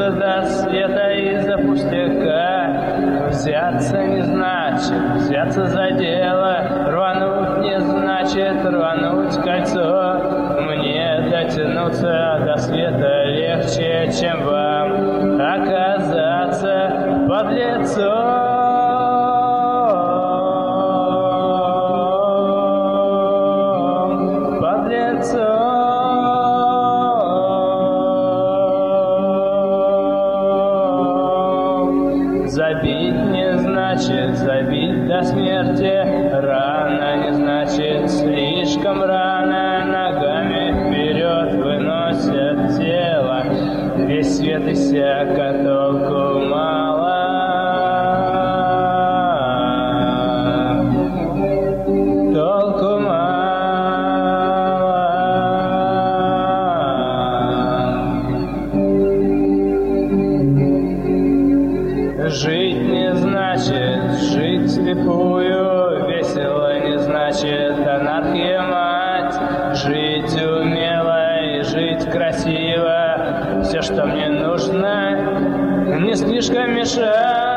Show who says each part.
Speaker 1: дотянуться до света из-за пустяка. Взяться не значит взяться за дело, рвануть не значит рвануть кольцо. Мне дотянуться до света легче, чем вам оказаться под лицом. Забить не значит забить до смерти, рано не значит слишком рано. Ногами вперед выносят тело, весь свет иссяк, а толку мало. Толку мало. Жить не значит жить слепую, весело не значит анархия мать. Жить умело и жить красиво, все, что мне нужно, не слишком мешать.